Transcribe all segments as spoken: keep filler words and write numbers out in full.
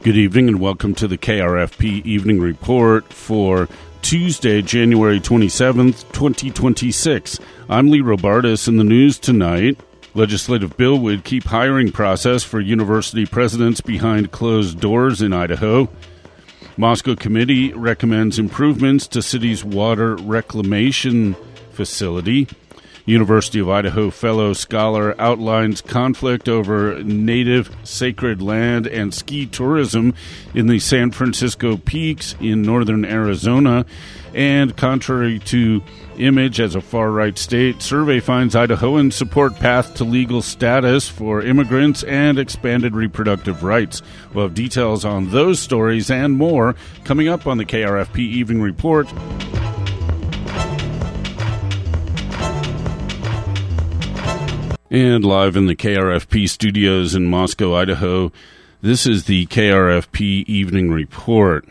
Good evening and welcome to the K R F P Evening Report for Tuesday, January twenty-seventh, twenty twenty-six. I'm Lee Robartis. In the news tonight, legislative bill would keep hiring process for university presidents behind closed doors in Idaho. Moscow committee recommends improvements to city's water reclamation facility. University of Idaho fellow scholar outlines conflict over native sacred land and ski tourism in the San Francisco Peaks in northern Arizona. And contrary to image as a far-right state, survey finds Idahoans support path to legal status for immigrants and expanded reproductive rights. We'll have details on those stories and more coming up on the K R F P Evening Report. And live in the K R F P studios in Moscow, Idaho, this is the K R F P Evening Report.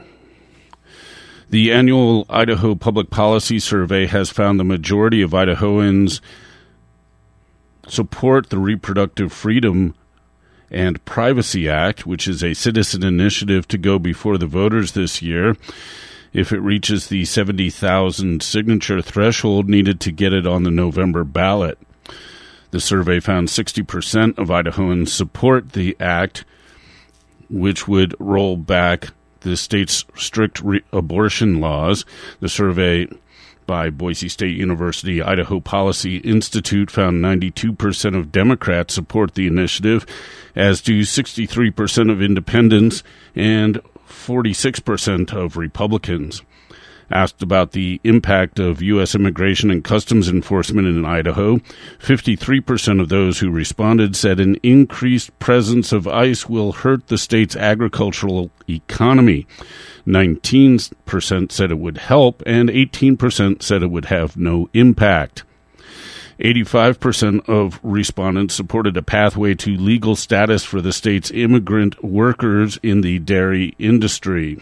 The annual Idaho Public Policy Survey has found the majority of Idahoans support the Reproductive Freedom and Privacy Act, which is a citizen initiative to go before the voters this year. If it reaches the seventy thousand signature threshold needed to get it on the November ballot. The survey found sixty percent of Idahoans support the act, which would roll back the state's strict re- abortion laws. The survey by Boise State University Idaho Policy Institute found ninety-two percent of Democrats support the initiative, as do sixty-three percent of independents and forty-six percent of Republicans. Asked about the impact of U S immigration and customs enforcement in Idaho, fifty-three percent of those who responded said an increased presence of ICE will hurt the state's agricultural economy. nineteen percent said it would help, and eighteen percent said it would have no impact. eighty-five percent of respondents supported a pathway to legal status for the state's immigrant workers in the dairy industry.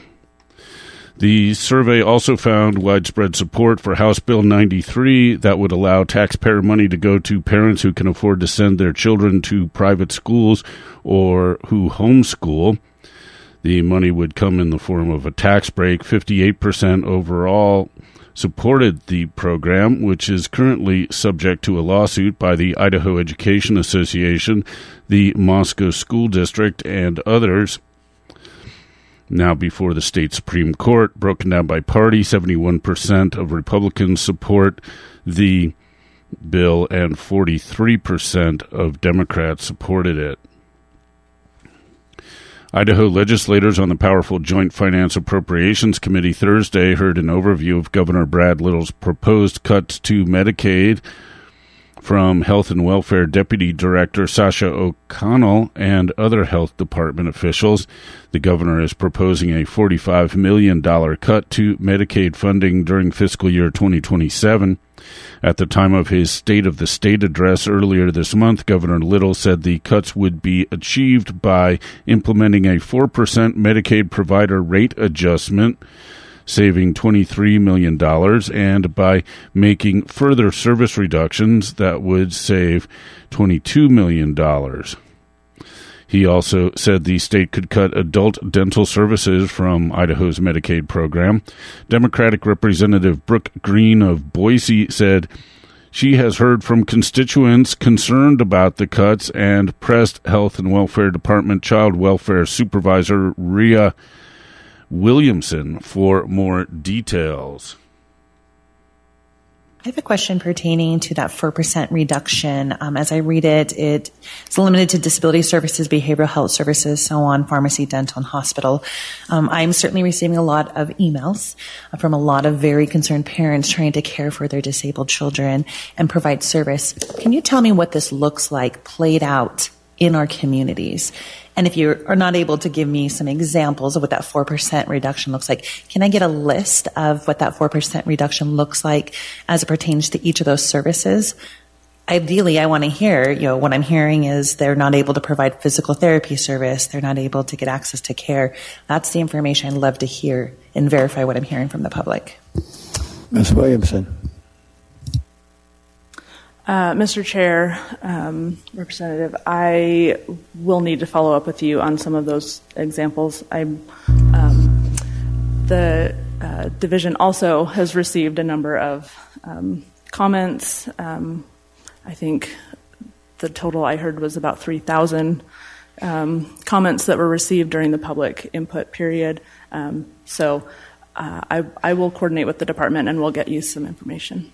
The survey also found widespread support for House Bill ninety-three that would allow taxpayer money to go to parents who can afford to send their children to private schools or who homeschool. The money would come in the form of a tax break. fifty-eight percent overall supported the program, which is currently subject to a lawsuit by the Idaho Education Association, the Moscow School District, and others. Now before the state Supreme Court, broken down by party, seventy-one percent of Republicans support the bill and forty-three percent of Democrats supported it. Idaho legislators on the powerful Joint Finance Appropriations Committee Thursday heard an overview of Governor Brad Little's proposed cuts to Medicaid from Health and Welfare Deputy Director Sasha O'Connell and other health department officials. The governor is proposing a forty-five million dollars cut to Medicaid funding during fiscal year twenty twenty-seven. At the time of his State of the State address earlier this month, Governor Little said the cuts would be achieved by implementing a four percent Medicaid provider rate adjustment, saving twenty-three million dollars, and by making further service reductions that would save twenty-two million dollars. He also said the state could cut adult dental services from Idaho's Medicaid program. Democratic Representative Brooke Green of Boise said she has heard from constituents concerned about the cuts and pressed Health and Welfare Department Child Welfare Supervisor Rhea Williamson for more details. I have a question pertaining to that four percent reduction. Um, as I read it, it is limited to disability services, behavioral health services, so on, pharmacy, dental, and hospital. Um, I'm certainly receiving a lot of emails from a lot of very concerned parents trying to care for their disabled children and provide service. Can you tell me what this looks like played out in our communities? And if you are not able to give me some examples of what that four percent reduction looks like, can I get a list of what that four percent reduction looks like as it pertains to each of those services? Ideally, I want to hear, you know, what I'm hearing is they're not able to provide physical therapy service. They're not able to get access to care. That's the information I'd love to hear and verify what I'm hearing from the public. Miz Williamson. Uh, Mister Chair, um, Representative, I will need to follow up with you on some of those examples. I'm, um, the uh, division also has received a number of um, comments. Um, I think the total I heard was about three thousand um, comments that were received during the public input period. Um, so uh, I, I will coordinate with the department and we'll get you some information.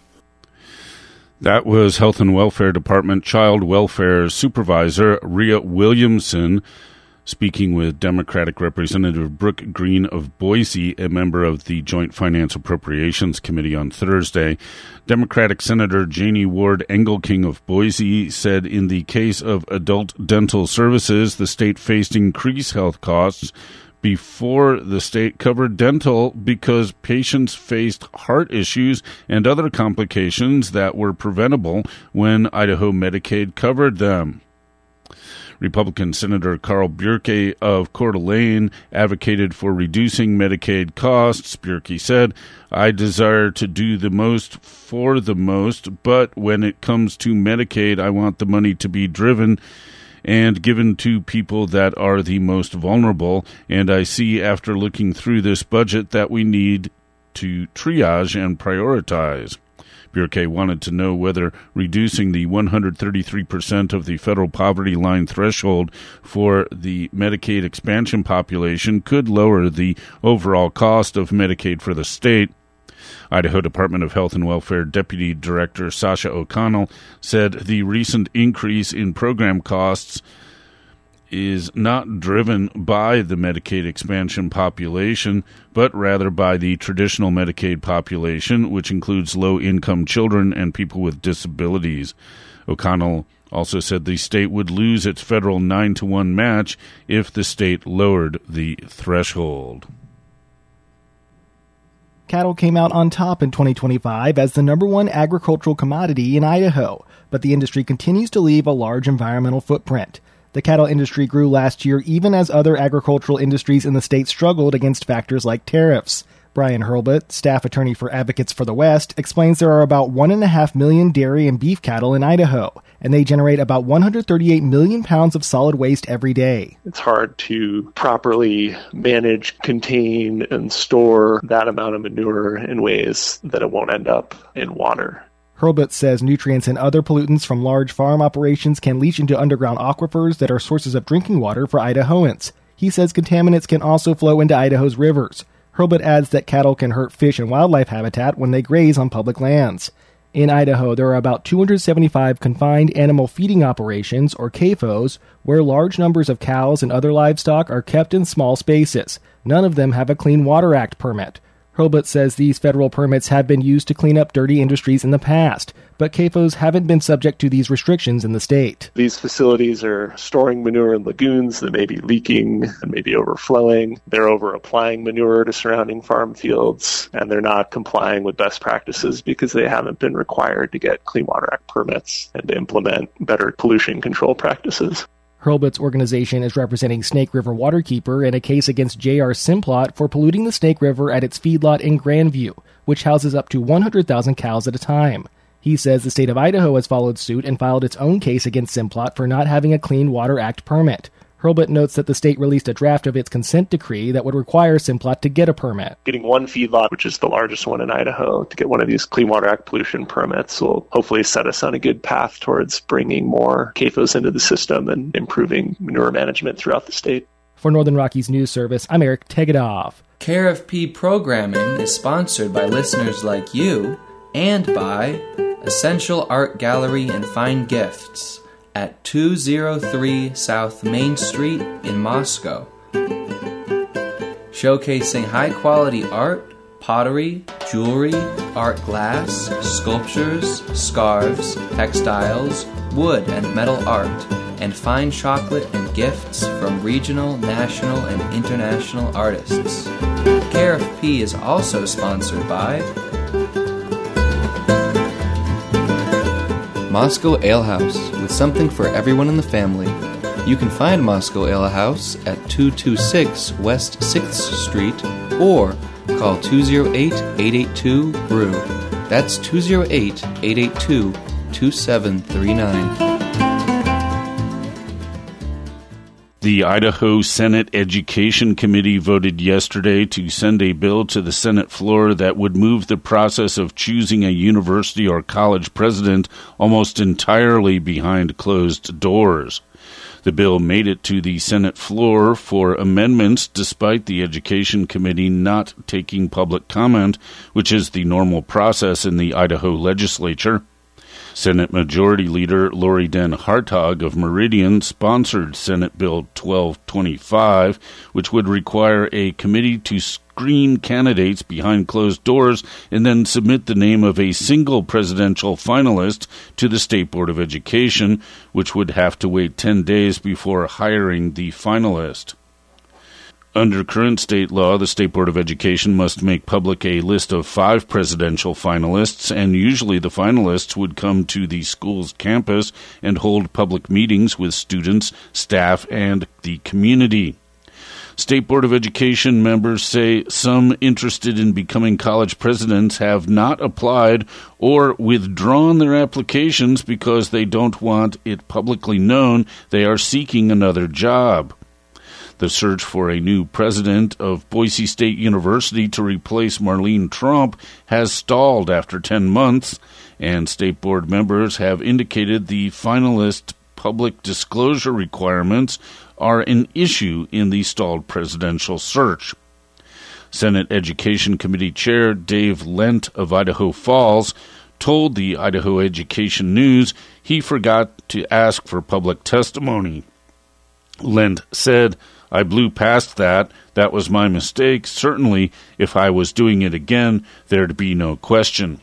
That was Health and Welfare Department Child Welfare Supervisor Rhea Williamson speaking with Democratic Representative Brooke Green of Boise, a member of the Joint Finance Appropriations Committee, on Thursday. Democratic Senator Janie Ward Engelking of Boise said in the case of adult dental services, the state faced increased health costs before the state covered dental because patients faced heart issues and other complications that were preventable when Idaho Medicaid covered them. Republican Senator Carl Bierke of Coeur d'Alene advocated for reducing Medicaid costs. Bierke said, "I desire to do the most for the most, but when it comes to Medicaid, I want the money to be driven and given to people that are the most vulnerable. And I see after looking through this budget that we need to triage and prioritize." Bierke wanted to know whether reducing the one hundred thirty-three percent of the federal poverty line threshold for the Medicaid expansion population could lower the overall cost of Medicaid for the state. Idaho Department of Health and Welfare Deputy Director Sasha O'Connell said the recent increase in program costs is not driven by the Medicaid expansion population, but rather by the traditional Medicaid population, which includes low-income children and people with disabilities. O'Connell also said the state would lose its federal nine to one match if the state lowered the threshold. Cattle came out on top in twenty twenty-five as the number one agricultural commodity in Idaho, but the industry continues to leave a large environmental footprint. The cattle industry grew last year even as other agricultural industries in the state struggled against factors like tariffs. Brian Hurlbut, staff attorney for Advocates for the West, explains there are about one point five million dairy and beef cattle in Idaho, and they generate about one hundred thirty-eight million pounds of solid waste every day. It's hard to properly manage, contain, and store that amount of manure in ways that it won't end up in water. Hurlbut says nutrients and other pollutants from large farm operations can leach into underground aquifers that are sources of drinking water for Idahoans. He says contaminants can also flow into Idaho's rivers. Hurlbut adds that cattle can hurt fish and wildlife habitat when they graze on public lands. In Idaho, there are about two hundred seventy-five confined animal feeding operations, or C A F Os, where large numbers of cows and other livestock are kept in small spaces. None of them have a Clean Water Act permit. Hurlbut says these federal permits have been used to clean up dirty industries in the past, but C A F Os haven't been subject to these restrictions in the state. These facilities are storing manure in lagoons that may be leaking and maybe overflowing. They're over-applying manure to surrounding farm fields, and they're not complying with best practices because they haven't been required to get Clean Water Act permits and to implement better pollution control practices. Hurlbut's organization is representing Snake River Waterkeeper in a case against J R Simplot for polluting the Snake River at its feedlot in Grandview, which houses up to one hundred thousand cows at a time. He says the state of Idaho has followed suit and filed its own case against Simplot for not having a Clean Water Act permit. Hurlbut notes that the state released a draft of its consent decree that would require Simplot to get a permit. Getting one feedlot, which is the largest one in Idaho, to get one of these Clean Water Act pollution permits will hopefully set us on a good path towards bringing more C A F Os into the system and improving manure management throughout the state. For Northern Rockies News Service, I'm Eric Tegedoff. Care of P programming is sponsored by listeners like you and by Essential Art Gallery and Fine Gifts at two oh three South Main Street in Moscow. Showcasing high-quality art, pottery, jewelry, art glass, sculptures, scarves, textiles, wood and metal art, and fine chocolate and gifts from regional, national, and international artists. Care of P is also sponsored by Moscow Ale House, with something for everyone in the family. You can find Moscow Ale House at two twenty-six West sixth Street or call two oh eight, eight eight two, B R E W. That's two oh eight, eight eight two, two seven three nine. The Idaho Senate Education Committee voted yesterday to send a bill to the Senate floor that would move the process of choosing a university or college president almost entirely behind closed doors. The bill made it to the Senate floor for amendments despite the Education Committee not taking public comment, which is the normal process in the Idaho legislature. Senate Majority Leader Lori Den Hartog of Meridian sponsored Senate Bill twelve twenty-five, which would require a committee to screen candidates behind closed doors and then submit the name of a single presidential finalist to the State Board of Education, which would have to wait ten days before hiring the finalist. Under current state law, the State Board of Education must make public a list of five presidential finalists, and usually the finalists would come to the school's campus and hold public meetings with students, staff, and the community. State Board of Education members say some interested in becoming college presidents have not applied or withdrawn their applications because they don't want it publicly known they are seeking another job. The search for a new president of Boise State University to replace Marlene Trump has stalled after ten months, and State Board members have indicated the finalist public disclosure requirements are an issue in the stalled presidential search. Senate Education Committee Chair Dave Lent of Idaho Falls told the Idaho Education News he forgot to ask for public testimony. Lent said, "I blew past that. That was my mistake. Certainly, if I was doing it again, there'd be no question."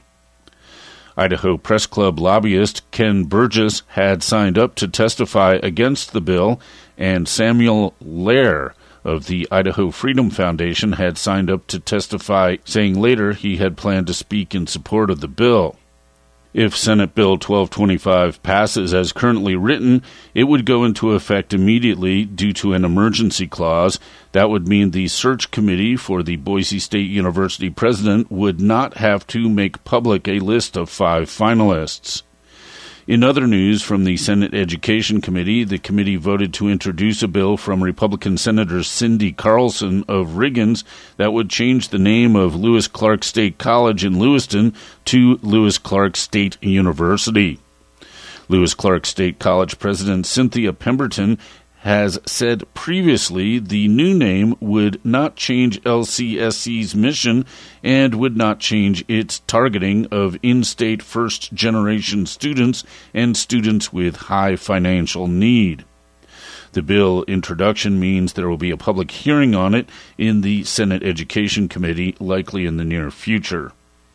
Idaho Press Club lobbyist Ken Burgess had signed up to testify against the bill, and Samuel Lair of the Idaho Freedom Foundation had signed up to testify, saying later he had planned to speak in support of the bill. If Senate Bill twelve twenty-five passes as currently written, it would go into effect immediately due to an emergency clause. That would mean the search committee for the Boise State University president would not have to make public a list of five finalists. In other news from the Senate Education Committee, the committee voted to introduce a bill from Republican Senator Cindy Carlson of Riggins that would change the name of Lewis Clark State College in Lewiston to Lewis Clark State University. Lewis Clark State College President Cynthia Pemberton has said previously the new name would not change L C S C's mission and would not change its targeting of in-state first-generation students and students with high financial need. The bill introduction means there will be a public hearing on it in the Senate Education Committee, likely in the near future.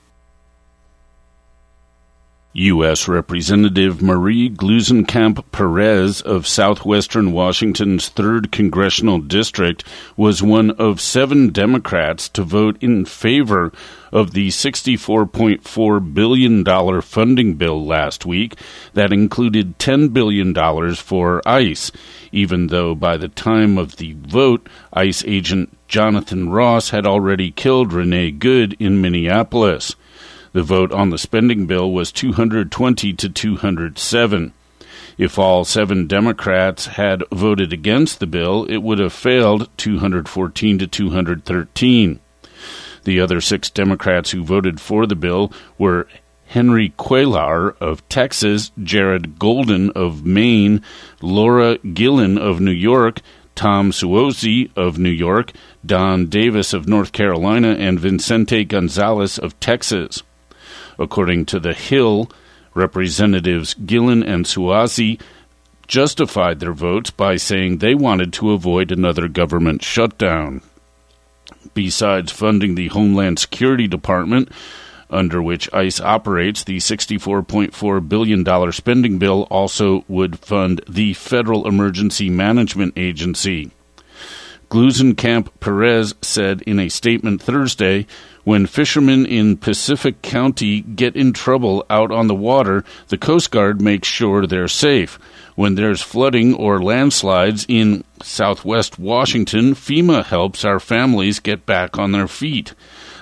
U S Representative Marie Gluesenkamp Perez of southwestern Washington's third Congressional District was one of seven Democrats to vote in favor of the sixty-four point four billion dollars funding bill last week that included ten billion dollars for ICE, even though by the time of the vote, ICE agent Jonathan Ross had already killed Renee Good in Minneapolis. The vote on the spending bill was two hundred twenty to two hundred seven. If all seven Democrats had voted against the bill, it would have failed two hundred fourteen to two hundred thirteen. The other six Democrats who voted for the bill were Henry Cuellar of Texas, Jared Golden of Maine, Laura Gillen of New York, Tom Suozzi of New York, Don Davis of North Carolina, and Vicente Gonzalez of Texas. According to The Hill, Representatives Gillen and Suozzi justified their votes by saying they wanted to avoid another government shutdown. Besides funding the Homeland Security Department, under which ICE operates, the sixty-four point four billion dollars spending bill also would fund the Federal Emergency Management Agency. Gluesenkamp Perez said in a statement Thursday, "When fishermen in Pacific County get in trouble out on the water, the Coast Guard makes sure they're safe. When there's flooding or landslides in southwest Washington, FEMA helps our families get back on their feet.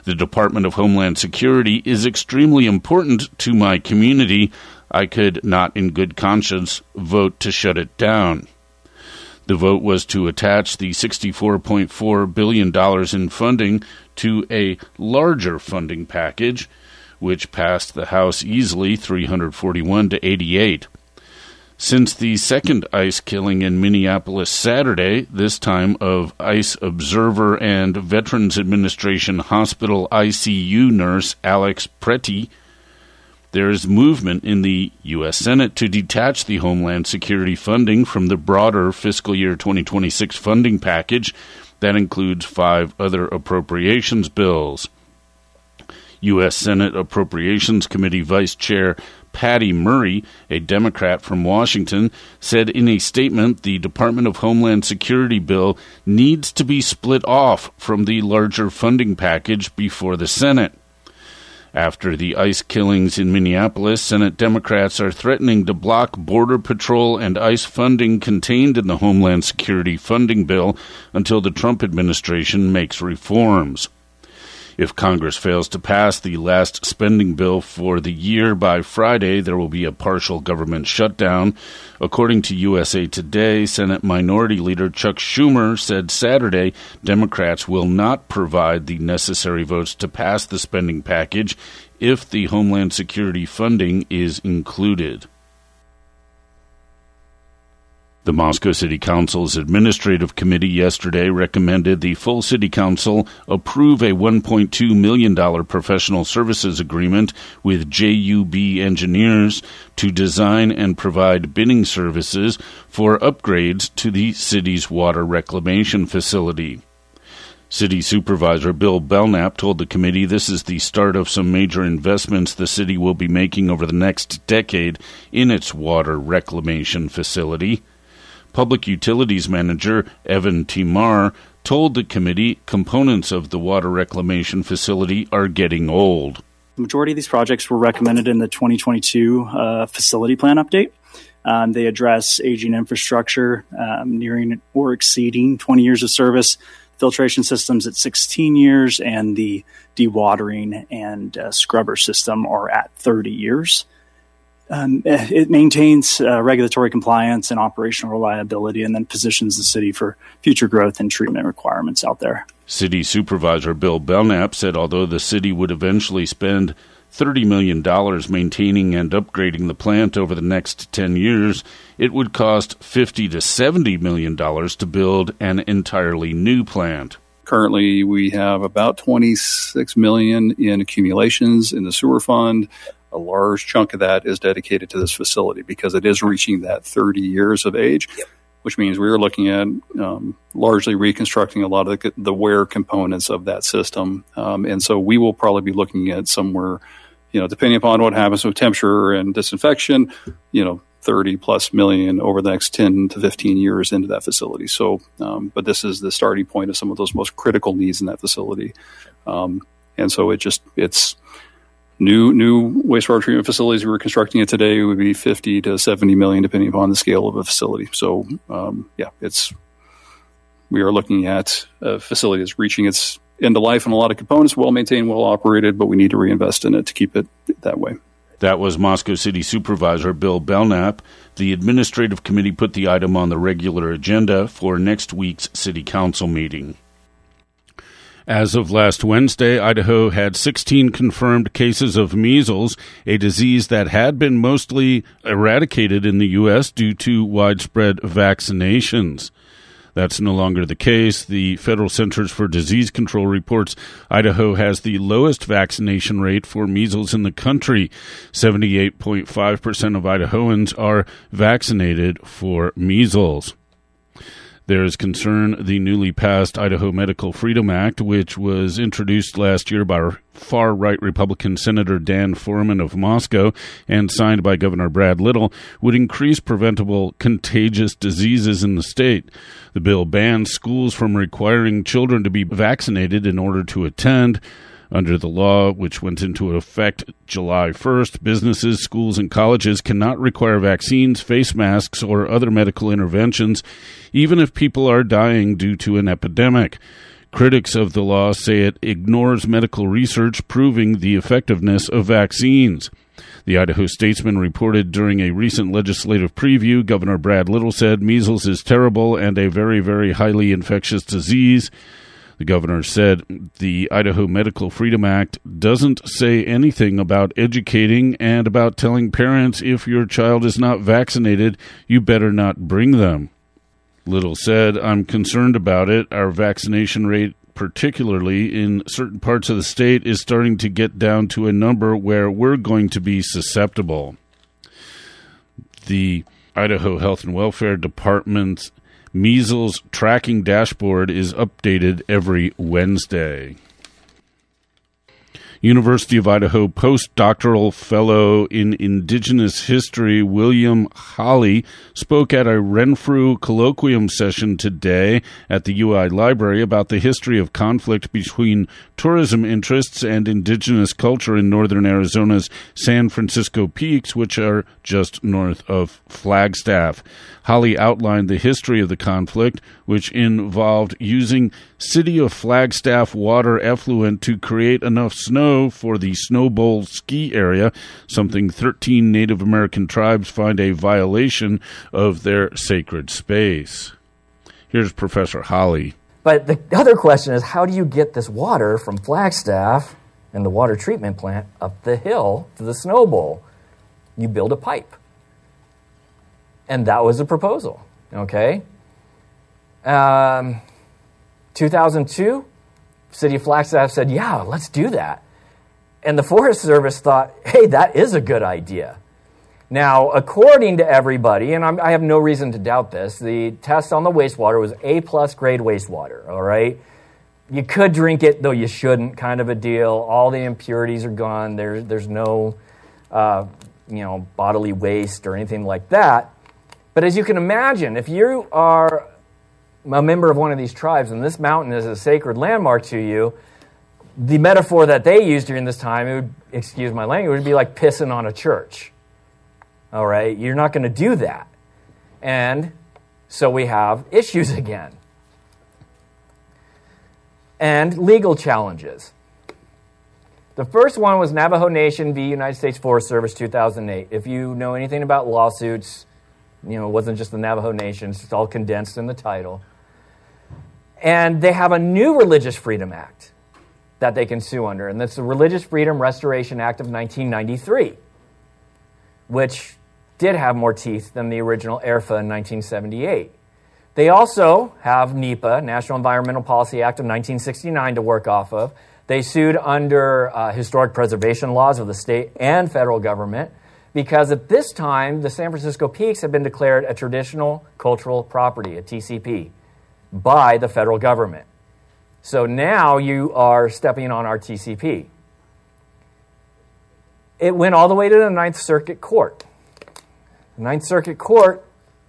The Department of Homeland Security is extremely important to my community. I could not in good conscience vote to shut it down. The vote was to attach the sixty-four point four billion dollars in funding to a larger funding package, which passed the House easily, three hundred forty-one to eighty-eight. Since the second ICE killing in Minneapolis Saturday, this time of ICE observer and Veterans Administration Hospital I C U nurse Alex Pretty, there is movement in the U S Senate to detach the Homeland Security funding from the broader fiscal year twenty twenty-six funding package that includes five other appropriations bills. U S Senate Appropriations Committee Vice Chair Patty Murray, a Democrat from Washington, said in a statement the Department of Homeland Security bill needs to be split off from the larger funding package before the Senate. After the ICE killings in Minneapolis, Senate Democrats are threatening to block Border Patrol and ICE funding contained in the Homeland Security funding bill until the Trump administration makes reforms. If Congress fails to pass the last spending bill for the year by Friday, there will be a partial government shutdown. According to U S A Today, Senate Minority Leader Chuck Schumer said Saturday Democrats will not provide the necessary votes to pass the spending package if the Homeland Security funding is included. The Moscow City Council's Administrative Committee yesterday recommended the full City Council approve a one point two million dollars professional services agreement with J U B Engineers to design and provide bidding services for upgrades to the city's water reclamation facility. City Supervisor Bill Belknap told the committee this is the start of some major investments the city will be making over the next decade in its water reclamation facility. Public Utilities Manager Evan Timar told the committee components of the water reclamation facility are getting old. The majority of these projects were recommended in the twenty twenty-two uh, facility plan update. Um, they address aging infrastructure, um, nearing or exceeding twenty years of service, filtration systems at sixteen years, and the dewatering and uh, scrubber system are at thirty years. Um, it maintains uh, regulatory compliance and operational reliability, and then positions the city for future growth and treatment requirements out there. City Supervisor Bill Belknap said although the city would eventually spend thirty million dollars maintaining and upgrading the plant over the next ten years, it would cost fifty to seventy million dollars to build an entirely new plant. Currently, we have about twenty-six million dollars in accumulations in the sewer fund. A large chunk of that is dedicated to this facility because it is reaching that thirty years of age, yep. Which means we are looking at um, largely reconstructing a lot of the, the wear components of that system. Um, and so we will probably be looking at somewhere, you know, depending upon what happens with temperature and disinfection, you know, thirty plus million over the next ten to fifteen years into that facility. So, um, but this is the starting point of some of those most critical needs in that facility. Um, and so it just, it's, New new wastewater treatment facilities we're constructing it today would be fifty to seventy million, depending upon the scale of a facility. So, um, yeah, it's we are looking at a facility that's reaching its end of life in a lot of components, well maintained, well operated, but we need to reinvest in it to keep it that way. That was Moscow City Supervisor Bill Belknap. The Administrative Committee put the item on the regular agenda for next week's City Council meeting. As of last Wednesday, Idaho had sixteen confirmed cases of measles, a disease that had been mostly eradicated in the U S due to widespread vaccinations. That's no longer the case. The Federal Centers for Disease Control reports Idaho has the lowest vaccination rate for measles in the country. seventy-eight point five percent of Idahoans are vaccinated for measles. There is concern the newly passed Idaho Medical Freedom Act, which was introduced last year by far-right Republican Senator Dan Foreman of Moscow and signed by Governor Brad Little, would increase preventable contagious diseases in the state. The bill bans schools from requiring children to be vaccinated in order to attend. Under the law, which went into effect July first, businesses, schools, and colleges cannot require vaccines, face masks, or other medical interventions, even if people are dying due to an epidemic. Critics of the law say it ignores medical research proving the effectiveness of vaccines. The Idaho Statesman reported during a recent legislative preview, Governor Brad Little said measles is terrible and a very, very highly infectious disease. The governor said the Idaho Medical Freedom Act doesn't say anything about educating and about telling parents if your child is not vaccinated, you better not bring them. Little said, I'm concerned about it. Our vaccination rate, particularly in certain parts of the state, is starting to get down to a number where we're going to be susceptible. The Idaho Health and Welfare Department's measles tracking dashboard is updated every Wednesday. University of Idaho postdoctoral fellow in Indigenous history William Hawley spoke at a Renfrew colloquium session today at the U I Library about the history of conflict between tourism interests and Indigenous culture in northern Arizona's San Francisco Peaks, which are just north of Flagstaff. Hawley outlined the history of the conflict, which involved using City of Flagstaff water effluent to create enough snow for the Snow Bowl ski area, something thirteen Native American tribes find a violation of their sacred space. Here's Professor Hawley. But the other question is, how do you get this water from Flagstaff and the water treatment plant up the hill to the Snow Bowl? You build a pipe. And that was the proposal, okay? Um, two thousand two, City of Flagstaff said, yeah, let's do that. And the Forest Service thought, hey, that is a good idea. Now, according to everybody, and I'm, I have no reason to doubt this, the test on the wastewater was A-plus grade wastewater, all right? You could drink it, though you shouldn't, kind of a deal. All the impurities are gone. There, there's no, uh, you know, bodily waste or anything like that. But as you can imagine, if you are a member of one of these tribes and this mountain is a sacred landmark to you, the metaphor that they used during this time, it would, excuse my language, would be like pissing on a church. All right? You're not going to do that. And so we have issues again. And legal challenges. The first one was Navajo Nation v. United States Forest Service two thousand eight. If you know anything about lawsuits, you know, it wasn't just the Navajo Nation. It's all condensed in the title. And they have a new Religious Freedom Act that they can sue under, and that's the Religious Freedom Restoration Act of nineteen ninety-three, which did have more teeth than the original E R F A in nineteen seventy-eight. They also have NEPA, National Environmental Policy Act of nineteen sixty-nine, to work off of. They sued under uh, historic preservation laws of the state and federal government, because at this time, the San Francisco Peaks had been declared a traditional cultural property, a T C P, by the federal government. So now you are stepping on our T C P. It went all the way to the Ninth Circuit Court. The Ninth Circuit Court,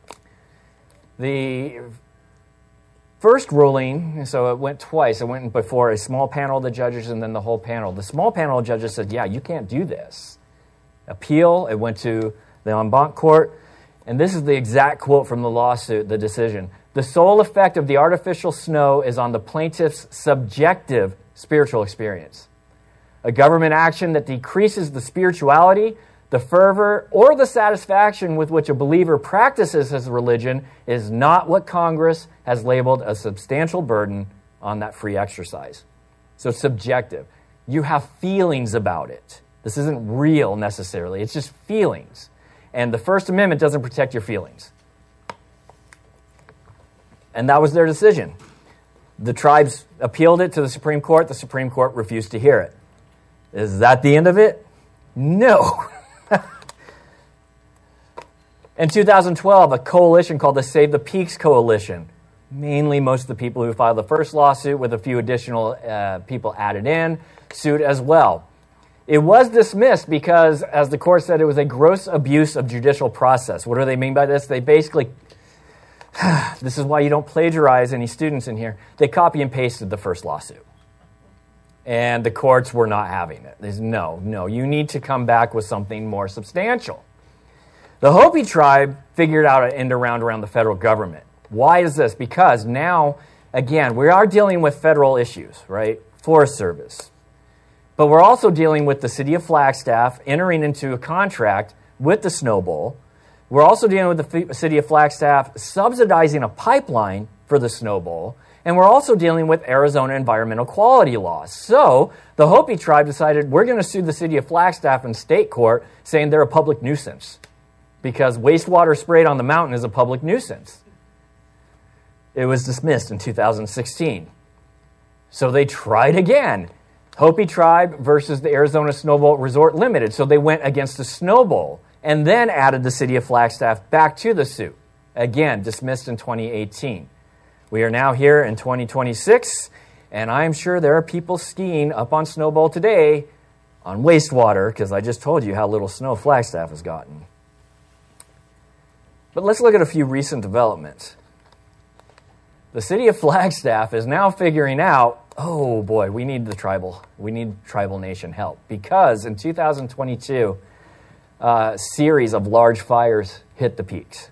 the first ruling, so it went twice. It went before a small panel of the judges and then the whole panel. The small panel of judges said, yeah, you can't do this. Appeal, it went to the en banc court, and this is the exact quote from the lawsuit, the decision. The sole effect of the artificial snow is on the plaintiff's subjective spiritual experience. A government action that decreases the spirituality, the fervor, or the satisfaction with which a believer practices his religion is not what Congress has labeled a substantial burden on that free exercise. So it's subjective. You have feelings about it. This isn't real necessarily. It's just feelings. And the First Amendment doesn't protect your feelings. And that was their decision. The tribes appealed it to the Supreme Court. The Supreme Court refused to hear it. Is that the end of it? No. In two thousand twelve, a coalition called the Save the Peaks Coalition, mainly most of the people who filed the first lawsuit with a few additional uh, people added in, sued as well. It was dismissed because, as the court said, it was a gross abuse of judicial process. What do they mean by this? They basically, this is why you don't plagiarize any students in here, they copy and pasted the first lawsuit. And the courts were not having it. There's no, no, you need to come back with something more substantial. The Hopi tribe figured out an end around around the federal government. Why is this? Because now again, we are dealing with federal issues, right? Forest Service. But we're also dealing with the city of Flagstaff entering into a contract with the Snow Bowl. We're also dealing with the city of Flagstaff subsidizing a pipeline for the Snow Bowl. And we're also dealing with Arizona environmental quality laws. So the Hopi tribe decided we're going to sue the city of Flagstaff in state court saying they're a public nuisance because wastewater sprayed on the mountain is a public nuisance. It was dismissed in two thousand sixteen. So they tried again. Hopi tribe versus the Arizona Snow Bowl Resort Limited. So they went against the Snow Bowl and then added the city of Flagstaff back to the suit. Again, dismissed in twenty eighteen. We are now here in twenty twenty-six, and I'm sure there are people skiing up on Snow Bowl today on wastewater because I just told you how little snow Flagstaff has gotten. But let's look at a few recent developments. The city of Flagstaff is now figuring out, oh boy, we need the tribal, we need tribal nation help because in two thousand twenty-two, a series of large fires hit the peaks.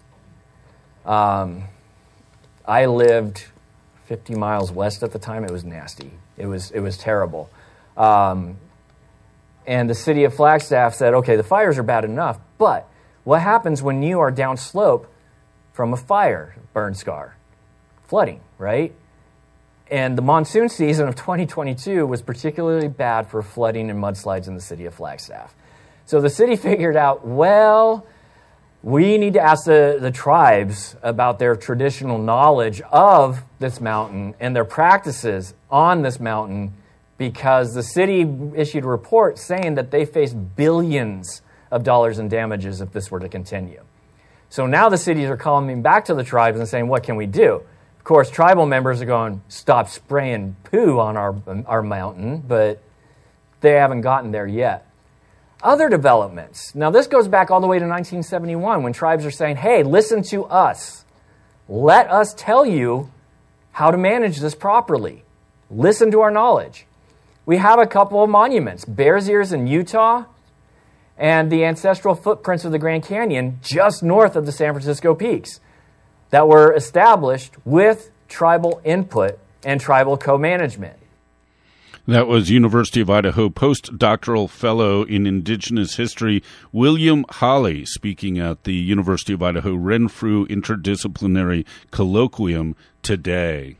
Um, I lived fifty miles west at the time. It was nasty. It was it was terrible. Um, and the city of Flagstaff said, okay, the fires are bad enough, but what happens when you are downslope from a fire, burn scar? Flooding, right? And the monsoon season of twenty twenty-two was particularly bad for flooding and mudslides in the city of Flagstaff. So the city figured out, well, we need to ask the, the tribes about their traditional knowledge of this mountain and their practices on this mountain because the city issued a report saying that they face billions of dollars in damages if this were to continue. So now the cities are calling back to the tribes and saying, what can we do? Of course, tribal members are going, stop spraying poo on our, our mountain, but they haven't gotten there yet. Other developments. Now, this goes back all the way to nineteen seventy-one when tribes are saying, hey, listen to us. Let us tell you how to manage this properly. Listen to our knowledge. We have a couple of monuments, Bears Ears in Utah and the ancestral footprints of the Grand Canyon just north of the San Francisco Peaks that were established with tribal input and tribal co-management. That was University of Idaho postdoctoral fellow in Indigenous History William Hawley speaking at the University of Idaho Renfrew Interdisciplinary Colloquium today.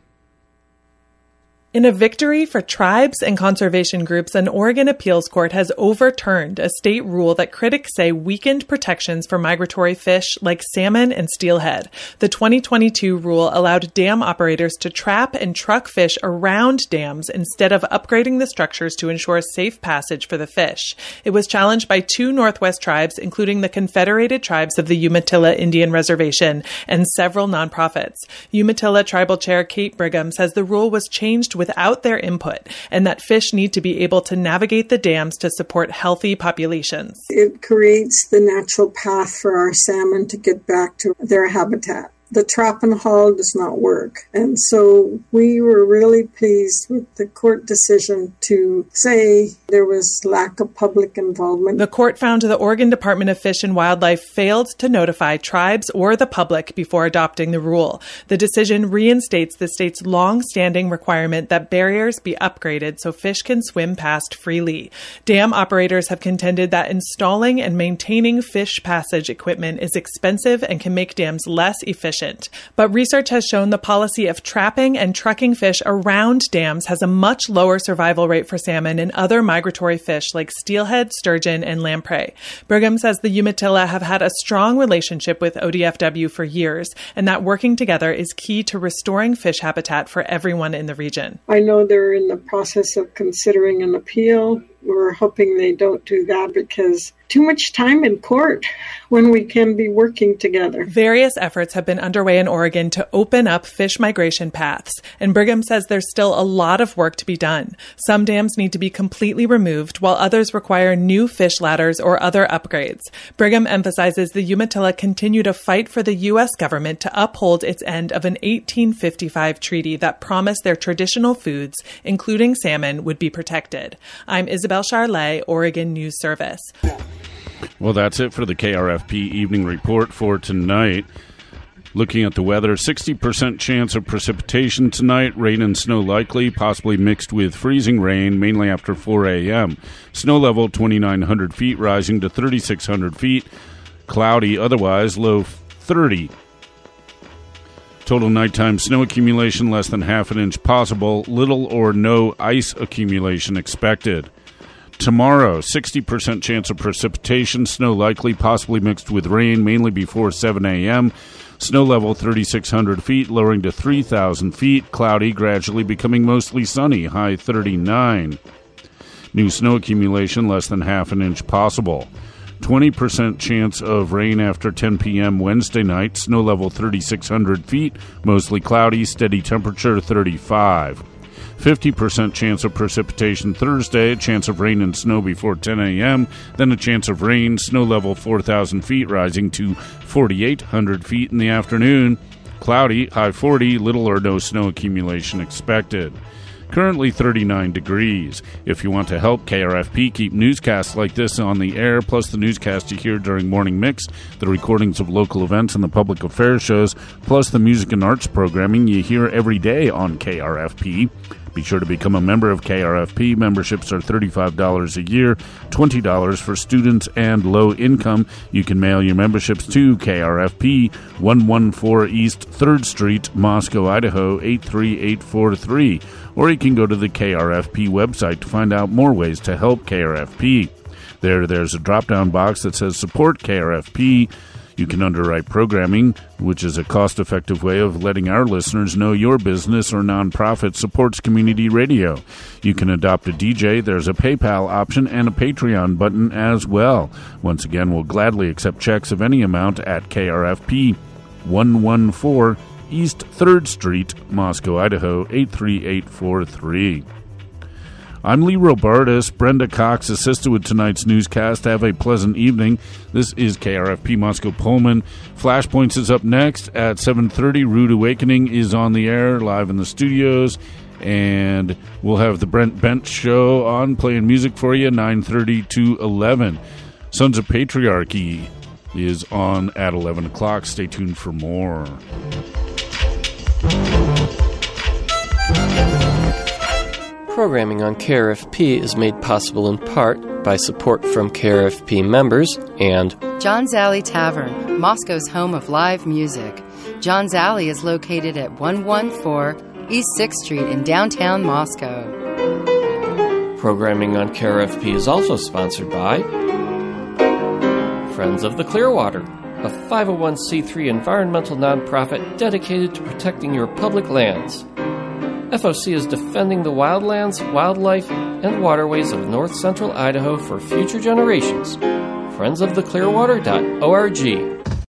In a victory for tribes and conservation groups, an Oregon appeals court has overturned a state rule that critics say weakened protections for migratory fish like salmon and steelhead. The twenty twenty-two rule allowed dam operators to trap and truck fish around dams instead of upgrading the structures to ensure safe passage for the fish. It was challenged by two Northwest tribes, including the Confederated Tribes of the Umatilla Indian Reservation and several nonprofits. Umatilla Tribal Chair Kate Brigham says the rule was changed with without their input, and that fish need to be able to navigate the dams to support healthy populations. It creates the natural path for our salmon to get back to their habitat. The trap and haul does not work. And so we were really pleased with the court decision to say there was lack of public involvement. The court found the Oregon Department of Fish and Wildlife failed to notify tribes or the public before adopting the rule. The decision reinstates the state's long-standing requirement that barriers be upgraded so fish can swim past freely. Dam operators have contended that installing and maintaining fish passage equipment is expensive and can make dams less efficient. But research has shown the policy of trapping and trucking fish around dams has a much lower survival rate for salmon and other migratory fish like steelhead, sturgeon, and lamprey. Brigham says the Umatilla have had a strong relationship with O D F W for years, and that working together is key to restoring fish habitat for everyone in the region. I know they're in the process of considering an appeal. We're hoping they don't do that because too much time in court when we can be working together. Various efforts have been underway in Oregon to open up fish migration paths, and Brigham says there's still a lot of work to be done. Some dams need to be completely removed, while others require new fish ladders or other upgrades. Brigham emphasizes the Umatilla continue to fight for the U S government to uphold its end of an eighteen fifty-five treaty that promised their traditional foods, including salmon, would be protected. I'm Isabel Charlet, Oregon News Service. Well, that's it for the K R F P Evening Report for tonight. Looking at the weather, sixty percent chance of precipitation tonight, rain and snow likely, possibly mixed with freezing rain, mainly after four a.m. Snow level twenty-nine hundred feet, rising to thirty-six hundred feet. Cloudy, otherwise low thirty. Total nighttime snow accumulation less than half an inch possible, little or no ice accumulation expected. Tomorrow, sixty percent chance of precipitation, snow likely, possibly mixed with rain, mainly before seven a.m. Snow level thirty-six hundred feet, lowering to three thousand feet. Cloudy, gradually becoming mostly sunny, high thirty-nine. New snow accumulation less than half an inch possible. twenty percent chance of rain after ten p.m. Wednesday night. Snow level thirty-six hundred feet, mostly cloudy, steady temperature thirty-five. fifty percent chance of precipitation Thursday, a chance of rain and snow before ten a.m., then a chance of rain, snow level four thousand feet, rising to forty-eight hundred feet in the afternoon. Cloudy, high forty, little or no snow accumulation expected. Currently thirty-nine degrees. If you want to help K R F P keep newscasts like this on the air, plus the newscast you hear during Morning Mix, the recordings of local events and the public affairs shows, plus the music and arts programming you hear every day on K R F P, be sure to become a member of K R F P. Memberships are thirty-five dollars a year, twenty dollars for students and low income. You can mail your memberships to K R F P, one fourteen East third Street, Moscow, Idaho, eight three eight four three. Or you can go to the K R F P website to find out more ways to help K R F P. There, there's a drop-down box that says Support K R F P. You can underwrite programming, which is a cost-effective way of letting our listeners know your business or nonprofit supports community radio. You can adopt a D J. There's a PayPal option and a Patreon button as well. Once again, we'll gladly accept checks of any amount at K R F P, one fourteen East third Street, Moscow, Idaho, eight three eight four three. I'm Lee Robartis. Brenda Cox assisted with tonight's newscast. Have a pleasant evening. This is K R F P Moscow Pullman. Flashpoints is up next at seven thirty. Rude Awakening is on the air, live in the studios. And we'll have the Brent Bent Show on, playing music for you, nine thirty to eleven. Sons of Patriarchy is on at eleven o'clock. Stay tuned for more. Programming on K R F P is made possible in part by support from K R F P members and John's Alley Tavern, Moscow's home of live music. John's Alley is located at one fourteen East sixth Street in downtown Moscow. Programming on K R F P is also sponsored by Friends of the Clearwater, a five oh one c three environmental nonprofit dedicated to protecting your public lands. F O C is defending the wildlands, wildlife, and waterways of north central Idaho for future generations. friends of the clearwater dot org.